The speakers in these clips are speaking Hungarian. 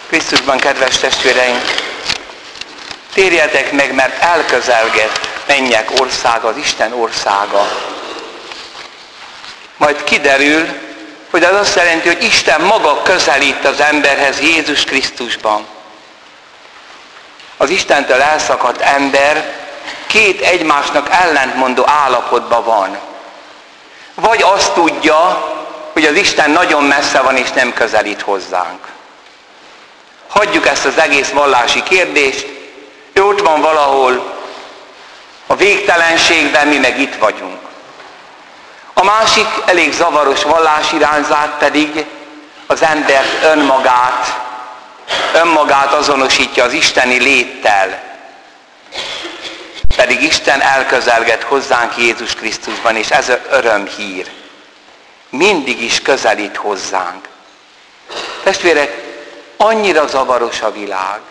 Krisztusban, kedves testvéreim, térjetek meg, mert elközelgett mennyek országa, az Isten országa. Majd kiderül, hogy az azt jelenti, hogy Isten maga közelít az emberhez Jézus Krisztusban. Az Istentől elszakadt ember két egymásnak ellentmondó állapotban van. Vagy azt tudja, hogy az Isten nagyon messze van és nem közelít hozzánk. Hagyjuk ezt az egész vallási kérdést, ő ott van valahol a végtelenségben, mi meg itt vagyunk. A másik elég zavaros vallásirányzat pedig az ember önmagát azonosítja az isteni léttel. Pedig Isten elközelget hozzánk Jézus Krisztusban, és ez az örömhír. Mindig is közelít hozzánk. Testvérek, annyira zavaros a világ.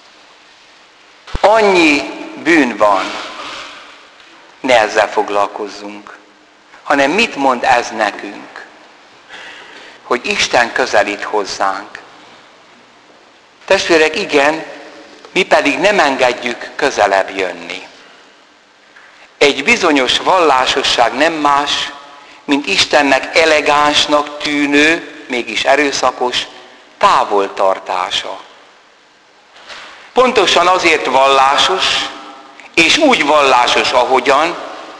Annyi bűn van. Ne ezzel foglalkozzunk. Hanem mit mond ez nekünk? Hogy Isten közelít hozzánk. Testvérek, igen, mi pedig nem engedjük közelebb jönni. Egy bizonyos vallásosság nem más, mint Istennek elegánsnak tűnő, mégis erőszakos távoltartása. Pontosan azért vallásos, és úgy vallásos, ahogyan,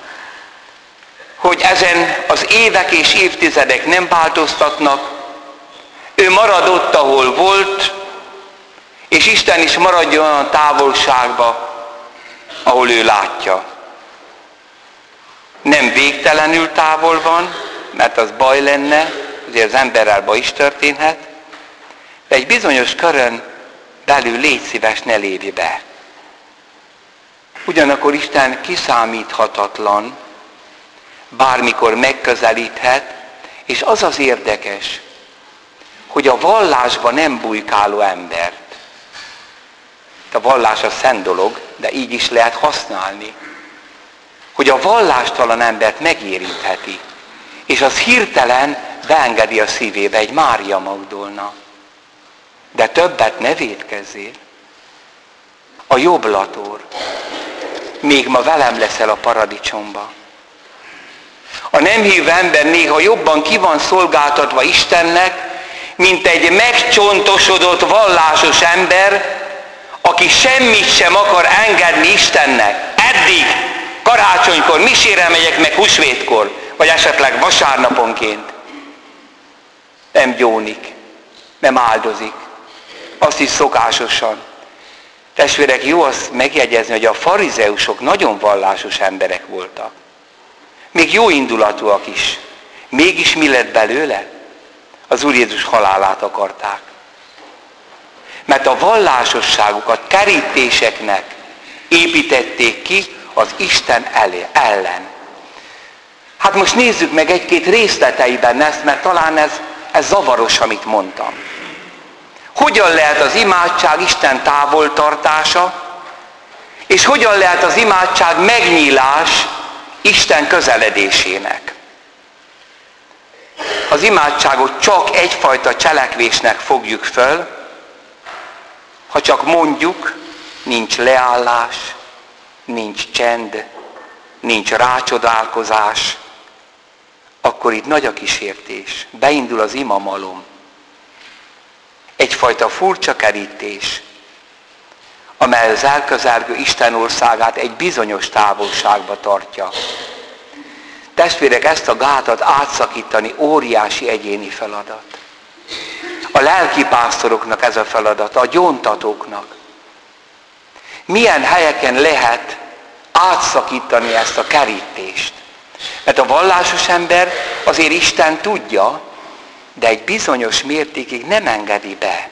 hogy ezen az évek és évtizedek nem változtatnak, ő marad ott, ahol volt, és Isten is maradjon olyan távolságba, ahol ő látja. Nem végtelenül távol van, mert az baj lenne, azért az emberrel baj is történhet, de egy bizonyos körön belül légy szíves, ne lépj be. Ugyanakkor Isten kiszámíthatatlan, bármikor megközelíthet, és az az érdekes, hogy a vallásban nem bujkáló embert. A vallás a szent dolog, de így is lehet használni. Hogy a vallástalan embert megérintheti, és az hirtelen beengedi a szívébe egy Mária Magdolna. De többet ne vétkezzél. A jobblator. Még ma velem leszel a paradicsomba. A nem hívő ember néha jobban ki van szolgáltatva Istennek, mint egy megcsontosodott vallásos ember, aki semmit sem akar engedni Istennek. Eddig, karácsonykor, misére megyek meg húsvétkor, vagy esetleg vasárnaponként. Nem gyónik, nem áldozik. Azt is szokásosan. Testvérek, jó azt megjegyezni, hogy a farizeusok nagyon vallásos emberek voltak. Még jó indulatúak is. Mégis mi lett belőle? Az Úr Jézus halálát akarták. Mert a vallásosságukat kerítéseknek építették ki az Isten ellen. Hát most nézzük meg egy-két részleteiben ezt, mert talán ez zavaros, amit mondtam. Hogyan lehet az imádság Isten távoltartása, és hogyan lehet az imádság megnyílás Isten közeledésének. Az imádságot csak egyfajta cselekvésnek fogjuk föl, ha csak mondjuk, nincs leállás, nincs csend, nincs rácsodálkozás, akkor itt nagy a kísértés. Beindul az imamalom. Egyfajta furcsa kerítés, amely az elközelgő Isten országát egy bizonyos távolságba tartja. Testvérek, ezt a gátat átszakítani óriási egyéni feladat. A lelkipásztoroknak ez a feladata, a gyóntatóknak. Milyen helyeken lehet átszakítani ezt a kerítést? Mert a vallásos ember azért Isten tudja, de egy bizonyos mértékig nem engedi be.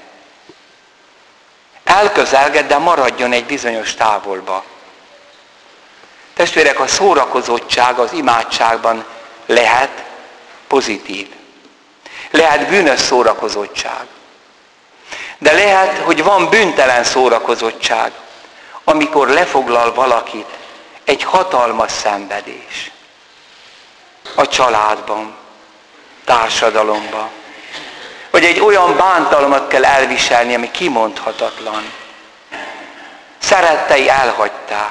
Elközelged, de maradjon egy bizonyos távolba. Testvérek, a szórakozottság az imádságban lehet pozitív. Lehet bűnös szórakozottság. De lehet, hogy van bűntelen szórakozottság, amikor lefoglal valakit egy hatalmas szenvedés. A családban, társadalomban. Vagy egy olyan bántalmat kell elviselni, ami kimondhatatlan. Szerettei elhagyták.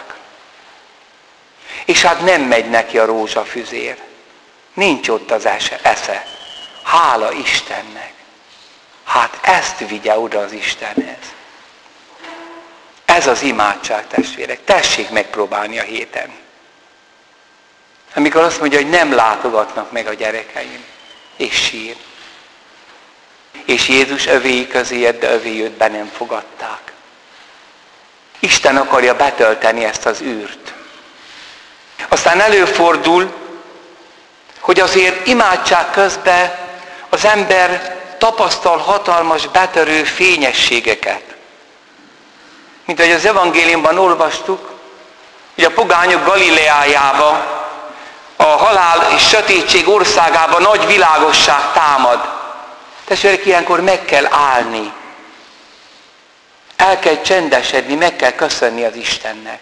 És hát nem megy neki a rózsafüzér. Nincs ott az esze. Hála Istennek. Hát ezt vigye oda az Istenhez. Ez az imádság, testvérek. Tessék megpróbálni a héten. Amikor azt mondja, hogy nem látogatnak meg a gyerekeim. És sír. És Jézus övéi közé jött, de övéi be nem fogadták. Isten akarja betölteni ezt az űrt. Aztán előfordul, hogy azért imádság közben az ember tapasztal hatalmas, betörő fényességeket. Mint ahogy az evangéliumban olvastuk, hogy a pogányok Galileájába, a halál és sötétség országában nagy világosság támad. Testvérek, ilyenkor meg kell állni. El kell csendesedni, meg kell köszönni az Istennek.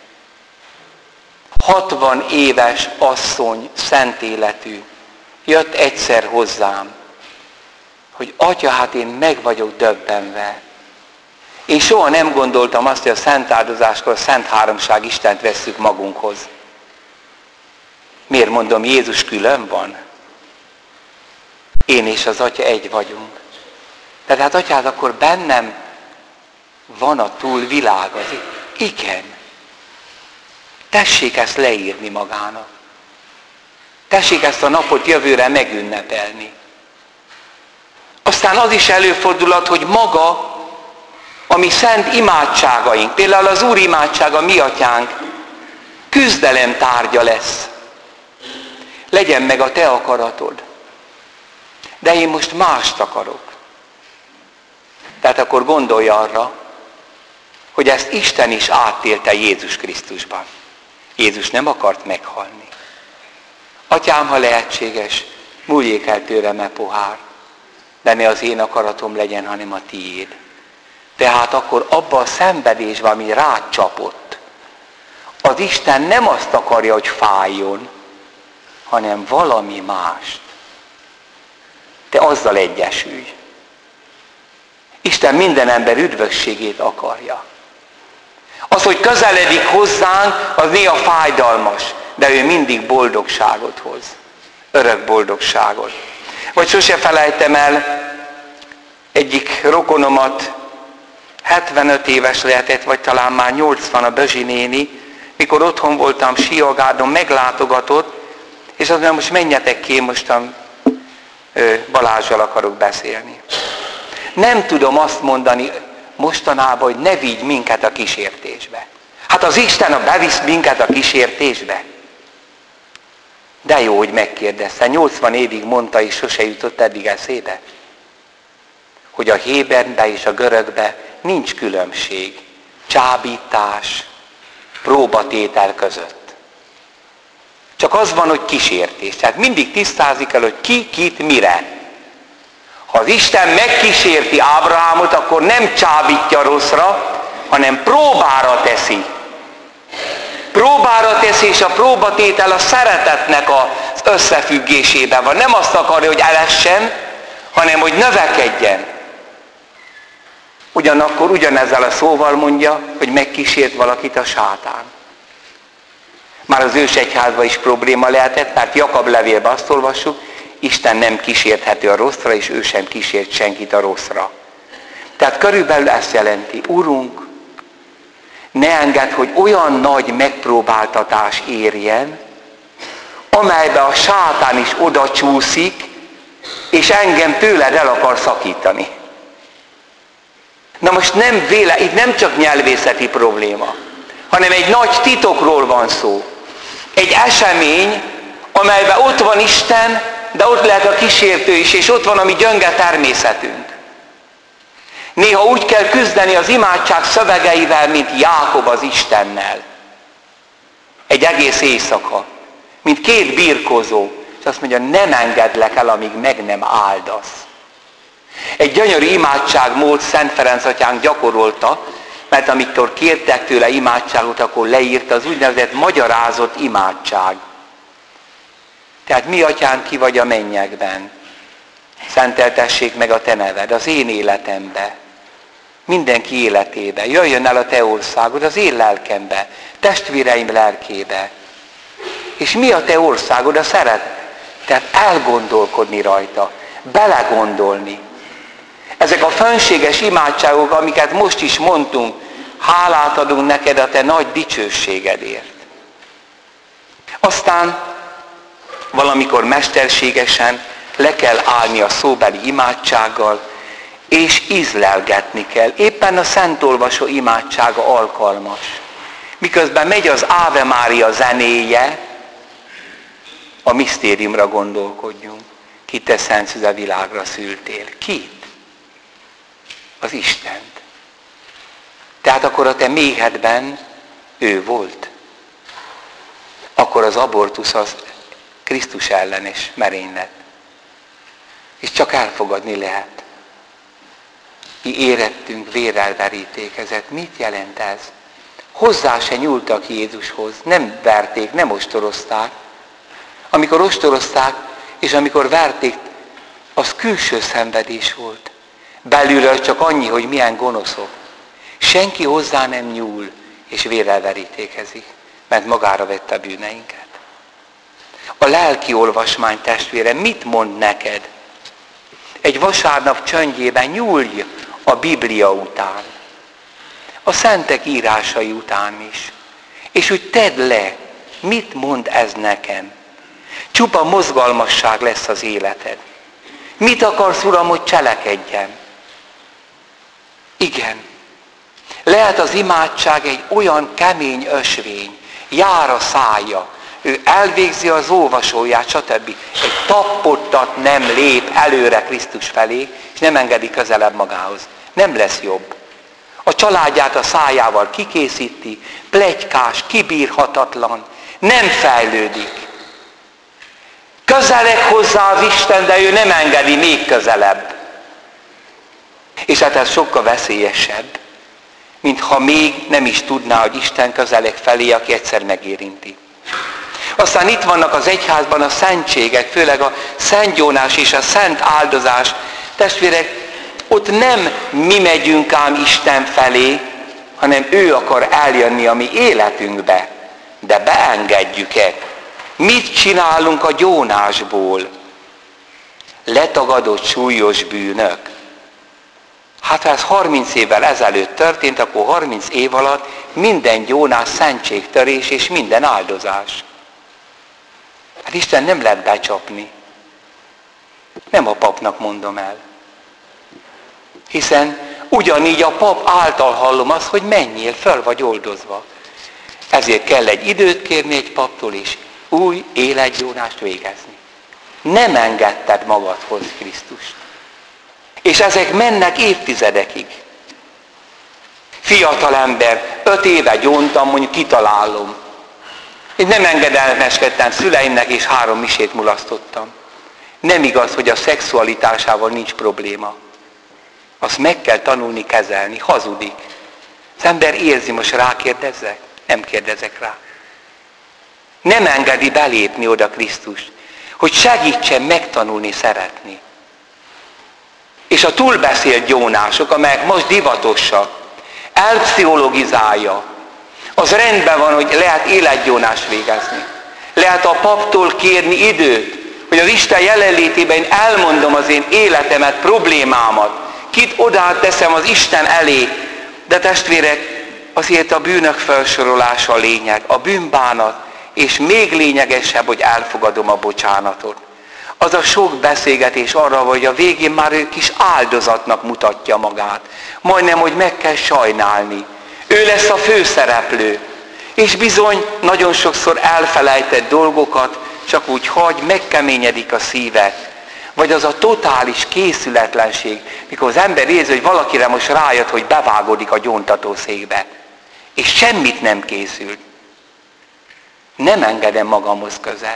60 éves asszony, szent életű, jött egyszer hozzám, hogy Atya, hát én meg vagyok döbbenve. Én soha nem gondoltam azt, hogy a szent áldozáskor a Szent Háromság Istent vesszük magunkhoz. Miért mondom, Jézus külön van? Én és az Atya egy vagyunk. De hát Atyád, akkor bennem van a túlvilág az. Igen. Tessék ezt leírni magának. Tessék ezt a napot jövőre megünnepelni. Aztán az is előfordulhat, hogy maga, a mi szent imádságaink, például az Úr imádsága, mi Atyánk, küzdelem tárgya lesz. Legyen meg a te akaratod. De én most mást akarok. Tehát akkor gondolj arra, hogy ezt Isten is átélte Jézus Krisztusban. Jézus nem akart meghalni. Atyám, ha lehetséges, múljék el tőlem e pohár, de ne az én akaratom legyen, hanem a tiéd. Tehát akkor abban a szenvedésben, ami rád csapott, az Isten nem azt akarja, hogy fájjon, hanem valami mást. Te azzal egyesülj. Isten minden ember üdvösségét akarja. Az, hogy közeledik hozzánk, az néha fájdalmas, de ő mindig boldogságot hoz. Örök boldogságot. Vagy sose felejtem el egyik rokonomat, 75 éves lehetett, vagy talán már 80, a Bözsi néni, mikor otthon voltam Siagádon, meglátogatott, és azt mondja, most menjetek ki, mostan Balázsral akarok beszélni. Nem tudom azt mondani mostanában, hogy ne vigy minket a kísértésbe. Hát az Isten bevisz minket a kísértésbe. De jó, hogy megkérdezte. 80 évig mondta, és sose jutott eddig eszébe, hogy a héberbe és a görögbe nincs különbség. Csábítás, próbatétel között. Csak az van, hogy kísértés. Tehát mindig tisztázik el, hogy ki, kit, mire. Ha az Isten megkísérti Ábrahámot, akkor nem csábítja rosszra, hanem próbára teszi. Próbára teszi, és a próbatétel a szeretetnek az összefüggésében van. Nem azt akarja, hogy elessen, hanem hogy növekedjen. Ugyanakkor ugyanezzel a szóval mondja, hogy megkísért valakit a sátán. Már az ősegyházban is probléma lehetett, mert Jakab levélben azt olvassuk, Isten nem kísérthető a rosszra, és ő sem kísért senkit a rosszra. Tehát körülbelül ezt jelenti, Urunk, ne engedd, hogy olyan nagy megpróbáltatás érjen, amelybe a sátán is oda csúszik, és engem tőled el akar szakítani. Na most itt nem csak nyelvészeti probléma, hanem egy nagy titokról van szó. Egy esemény, amelyben ott van Isten, de ott lehet a kísértő is, és ott van a mi gyönge természetünk. Néha úgy kell küzdeni az imádság szövegeivel, mint Jákob az Istennel. Egy egész éjszaka, mint két birkózó, és azt mondja, nem engedlek el, amíg meg nem áldasz. Egy gyönyörű imádságmód Szent Ferenc atyánk gyakorolta, mert amikor kértek tőle imádságot, akkor leírta az úgynevezett magyarázott imádság. Tehát mi, Atyánk, ki vagy a mennyekben, Szenteltessék meg a te neved az én életembe, mindenki életébe. Jöjjön el a te országod az én lelkembe, testvéreim lelkébe. És mi a te országod? A szeretet. Tehát elgondolkodni rajta, belegondolni. Ezek a fönséges imádságok, amiket most is mondtunk, hálát adunk neked a te nagy dicsőségedért. Aztán valamikor mesterségesen le kell állni a szóbeli imádsággal, és ízlelgetni kell. Éppen a szentolvasó imádsága alkalmas. Miközben megy az Áve Mária zenéje, a misztériumra gondolkodjunk. Ki te szent szüze világra szültél? Kit? Az Istent. Tehát akkor a te méhedben ő volt. Akkor az abortusz az Krisztus ellenes merénylet. És csak elfogadni lehet. Mi érettünk, vérrel verítékezett. Mit jelent ez? Hozzá se nyúltak Jézushoz, nem verték, nem ostorozták. Amikor ostorozták, és amikor verték, az külső szenvedés volt. Belülről csak annyi, hogy milyen gonoszok. Senki hozzá nem nyúl, és vérrel verítékezik, mert magára vette a bűneinket. A lelki olvasmány, testvére, mit mond neked? Egy vasárnap csöndjében nyúlj a Biblia után, a szentek írásai után is. És úgy tedd le, mit mond ez nekem? Csupa mozgalmasság lesz az életed. Mit akarsz, Uram, hogy cselekedjem? Igen. Lehet az imádság egy olyan kemény ösvény, jár a szája, ő elvégzi az olvasóját, stb. Egy tappottat nem lép előre Krisztus felé, és nem engedi közelebb magához. Nem lesz jobb. A családját a szájával kikészíti, pletykás, kibírhatatlan, nem fejlődik. Közeleg hozzá az Isten, de ő nem engedi még közelebb. És hát ez sokkal veszélyesebb, mintha még nem is tudná, hogy Isten közeleg felé, aki egyszer megérinti. Aztán itt vannak az egyházban a szentségek, főleg a Szent Jónás és a Szent Áldozás. Testvérek, ott nem mi megyünk ám Isten felé, hanem ő akar eljönni a mi életünkbe. De beengedjük-e? Mit csinálunk a gyónásból? Letagadott súlyos bűnök. Hát ha ez 30 évvel ezelőtt történt, akkor 30 év alatt minden gyónás szentségtörés és minden áldozás. Hát Isten nem lehet becsapni. Nem a papnak mondom el. Hiszen ugyanígy a pap által hallom azt, hogy menjél, föl vagy oldozva. Ezért kell egy időt kérni egy paptól is, új életgyónást végezni. Nem engedted magadhoz Krisztust. És ezek mennek évtizedekig. Fiatalember, 5 éve gyóntam, mondjuk kitalálom. Én nem engedelmeskedtem szüleimnek, és 3 misét mulasztottam. Nem igaz, hogy a szexualitásával nincs probléma. Azt meg kell tanulni kezelni, hazudik. Az ember érzi, most rákérdezzek? Nem kérdezek rá. Nem engedi belépni oda Krisztust, hogy segítsen megtanulni szeretni. És a túlbeszélt gyónások, amelyek most divatosak, elpszichologizálja, az rendben van, hogy lehet életgyónást végezni. Lehet a paptól kérni időt, hogy az Isten jelenlétében én elmondom az én életemet, problémámat, kit oda teszem az Isten elé. De testvérek, azért a bűnök felsorolása a lényeg, a bűnbánat, és még lényegesebb, hogy elfogadom a bocsánatot. Az a sok beszélgetés arra, hogy a végén már ő kis áldozatnak mutatja magát. Majdnem, hogy meg kell sajnálni. Ő lesz a főszereplő. És bizony nagyon sokszor elfelejtett dolgokat csak úgy hagy, megkeményedik a szíve. Vagy az a totális készületlenség, mikor az ember érzi, hogy valakire most rájött, hogy bevágódik a gyóntatószékbe. És semmit nem készült. Nem engedem magamhoz közel.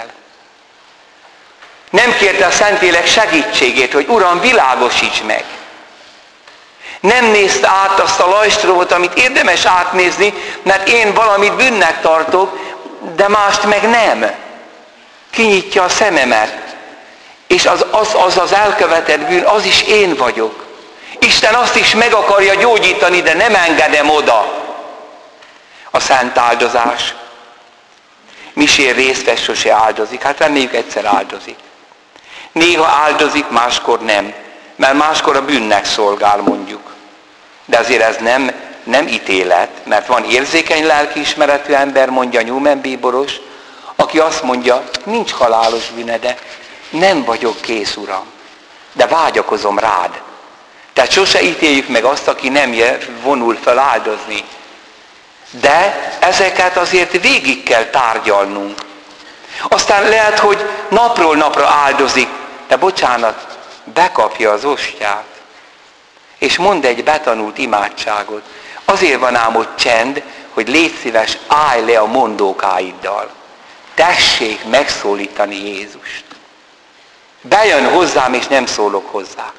Nem kérte a Szentlélek segítségét, hogy Uram, világosíts meg. Nem nézte át azt a lajstromot, amit érdemes átnézni, mert én valamit bűnnek tartok, de mást meg nem. Kinyitja a szememet. És az elkövetett bűn, az is én vagyok. Isten azt is meg akarja gyógyítani, de nem engedem oda. A szent áldozás. Misén részt vesz, sose áldozik. Hát reméljük egyszer áldozik. Néha áldozik, máskor nem. Mert máskor a bűnnek szolgál, mondjuk. De azért ez nem ítélet, mert van érzékeny lelkiismeretű ember, mondja Newman bíboros, aki azt mondja, nincs halálos bűne, de nem vagyok kész, Uram, de vágyakozom rád. Tehát sose ítéljük meg azt, aki nem vonul fel áldozni. De ezeket azért végig kell tárgyalnunk. Aztán lehet, hogy napról napra áldozik, de bocsánat, bekapja az ostját, és mond egy betanult imádságot. Azért van ám ott csend, hogy légy szíves, állj le a mondókáiddal. Tessék megszólítani Jézust. Bejön hozzám, és nem szólok hozzá.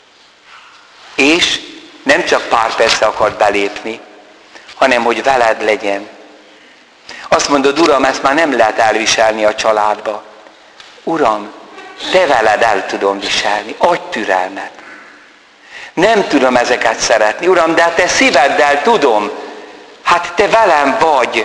És nem csak pár percre akar belépni, hanem hogy veled legyen. Azt mondod, Uram, ezt már nem lehet elviselni a családba. Uram, te veled el tudom viselni, adj türelmet. Nem tudom ezeket szeretni, Uram, de te szíveddel tudom. Hát te velem vagy.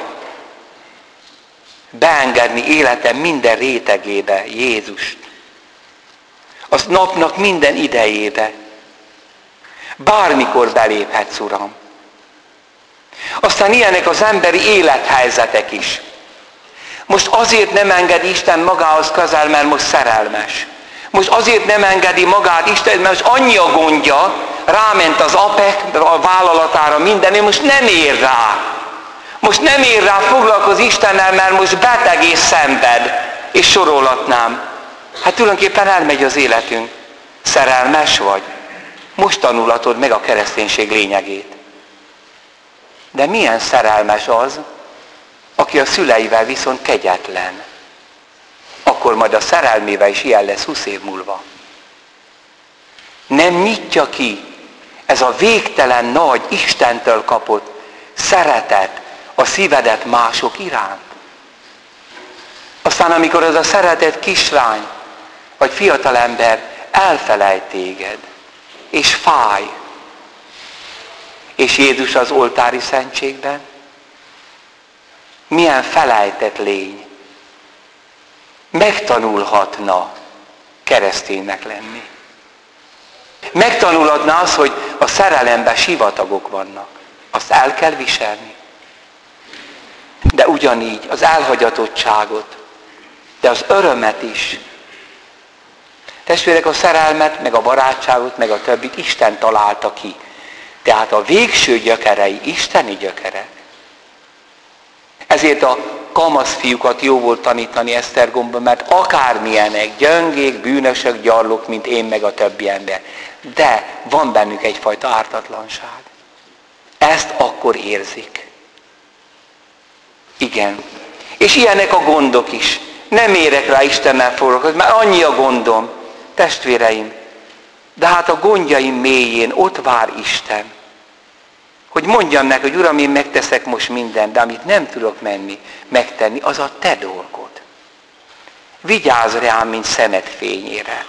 Beengedni életem minden rétegébe Jézust. Az napnak minden idejébe. Bármikor beléphetsz, Uram. Aztán ilyenek az emberi élethelyzetek is. Most azért nem engedi Isten magához közel, mert most szerelmes. Most azért nem engedi magát Isten, mert most annyi a gondja, ráment az APEC a vállalatára minden, most nem ér rá. Most nem ér rá, foglalkozni Istennel, mert most beteg és szenved. És sorolhatnám. Hát tulajdonképpen elmegy az életünk. Szerelmes vagy? Most tanulatod meg a kereszténység lényegét. De milyen szerelmes az, aki a szüleivel viszont kegyetlen. Akkor majd a szerelmével is ilyen lesz 20 év múlva. Nem nyitja ki ez a végtelen nagy Istentől kapott szeretet a szívedet mások iránt. Aztán amikor az a szeretett kislány vagy fiatalember elfelejt téged, és fáj, és Jézus az oltári szentségben, milyen felejtett lény, megtanulhatna kereszténynek lenni. Megtanulhatna az, hogy a szerelemben sivatagok vannak. Azt el kell viselni. De ugyanígy az elhagyatottságot, de az örömet is. Testvérek, a szerelmet, meg a barátságot, meg a többit Isten találta ki. Tehát a végső gyökerei isteni gyökerek. Ezért a kamasz fiúkat jó volt tanítani Esztergomban, mert akármilyenek, gyöngék, bűnösök, gyarlók, mint én meg a többi ember. De van bennük egyfajta ártatlanság. Ezt akkor érzik. Igen. És ilyenek a gondok is. Nem érek rá Istennel foglalkozni, mert annyi a gondom. Testvéreim, de hát a gondjaim mélyén ott vár Isten. Hogy mondjam neki, hogy Uram, én megteszek most mindent, de amit nem tudok megtenni, az a te dolgod. Vigyázz rám, mint szemed fényére.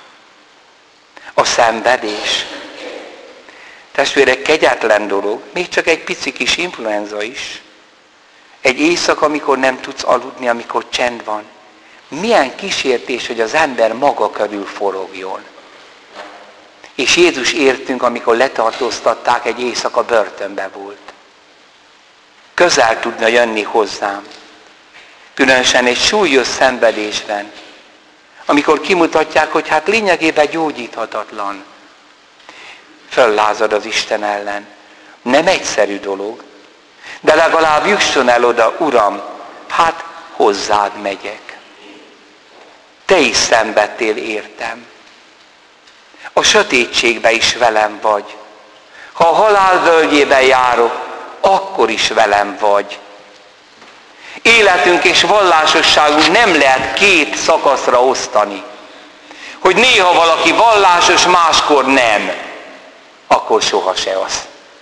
A szenvedés. Testvérek, kegyetlen dolog, még csak egy pici kis influenza is. Egy éjszaka, amikor nem tudsz aludni, amikor csend van. Milyen kísértés, hogy az ember maga körül forogjon. És Jézus értünk, amikor letartóztatták, egy éjszaka börtönbe volt. Közel tudna jönni hozzám. Különösen egy súlyos szenvedésben. Amikor kimutatják, hogy hát lényegében gyógyíthatatlan. Föllázad az Isten ellen. Nem egyszerű dolog. De legalább jusson el oda, Uram, hát hozzád megyek. Te is szenvedtél értem. A sötétségben is velem vagy. Ha a halál völgyében járok, akkor is velem vagy. Életünk és vallásosságunk nem lehet két szakaszra osztani. Hogy néha valaki vallásos, máskor nem. Akkor soha se az.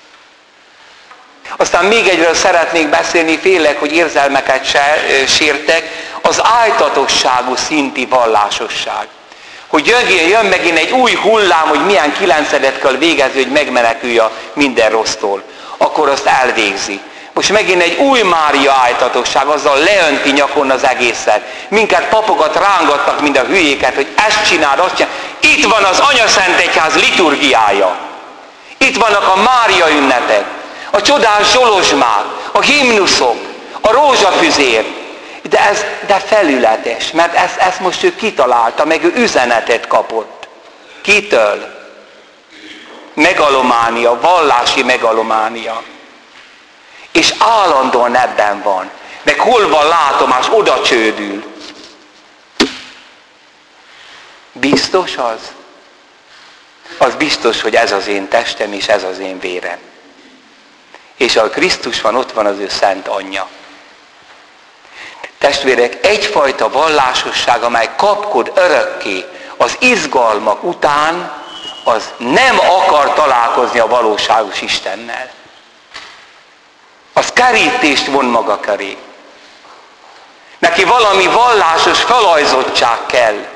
Aztán még egyről szeretnék beszélni, félek, hogy érzelmeket sértek, az ájtatosságú szinti vallásosság. Hogy jön megint egy új hullám, hogy milyen kilencedet kell végezni, hogy megmenekülj a minden rossztól. Akkor azt elvégzi. Most megint egy új Mária ájtatosság, azzal leönti nyakon az egészet. Minket papokat rángattak, mind a hülyéket, hogy ezt csináld, azt csináld. Itt van az Anyaszent Egyház liturgiája. Itt vannak a Mária ünnepek, a csodás zsolozsmák, a himnuszok, a rózsafüzér. De felületes, mert ezt most ő kitalálta, meg ő üzenetet kapott. Kitől? Megalománia, vallási megalománia. És állandóan ebben van. Meg hol van látomás, oda csődül. Biztos az? Az biztos, hogy ez az én testem és ez az én vérem. És ahol Krisztus van, ott van az ő szent anyja. Testvérek, egyfajta vallásosság, amely kapkod örökké az izgalmak után, az nem akar találkozni a valóságos Istennel. Az kerítést von maga köré. Neki valami vallásos felajzottság kell.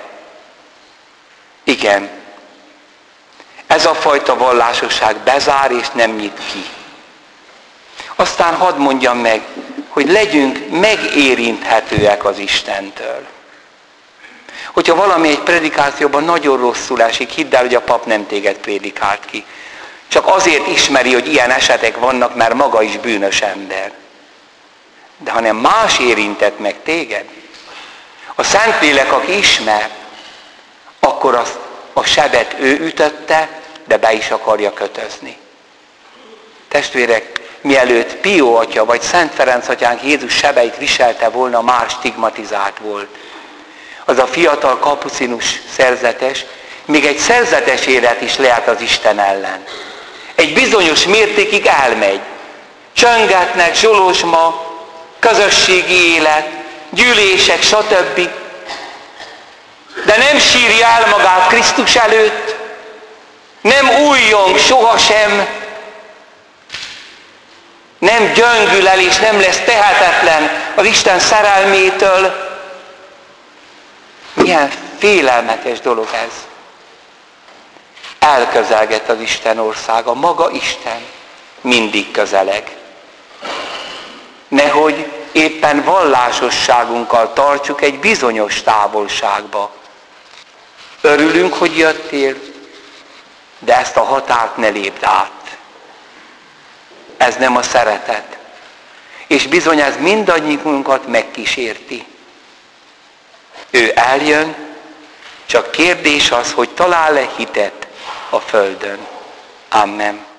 Igen. Ez a fajta vallásosság bezár és nem nyit ki. Aztán hadd mondjam meg, hogy legyünk megérinthetőek az Istentől. Hogyha valami egy predikációban nagyon rosszul esik, hidd el, hogy a pap nem téged prédikált ki. Csak azért ismeri, hogy ilyen esetek vannak, mert maga is bűnös ember. De hanem más érintett meg téged, a Szentlélek, aki ismer, akkor azt a sebet ő ütötte, de be is akarja kötözni. Testvérek, mielőtt Pió atya vagy Szent Ferenc atyánk Jézus sebeit viselte volna, már stigmatizált volt. Az a fiatal kapucinus szerzetes még egy szerzetes élet is lehet az Isten ellen. Egy bizonyos mértékig elmegy. Csöngetnek, zsolozsma, közösségi élet, gyűlések, stb. De nem sírja el magát Krisztus előtt, nem újjong sohasem, nem gyöngül el és nem lesz tehetetlen az Isten szerelmétől. Milyen félelmetes dolog ez. Elközelget az Isten országa, maga Isten mindig közeleg. Nehogy éppen vallásosságunkkal tartsuk egy bizonyos távolságba. Örülünk, hogy jöttél, de ezt a határt ne lépd át. Ez nem a szeretet. És bizony ez mindannyiunkat megkísérti. Ő eljön, csak kérdés az, hogy talál-e hitet a földön. Amen.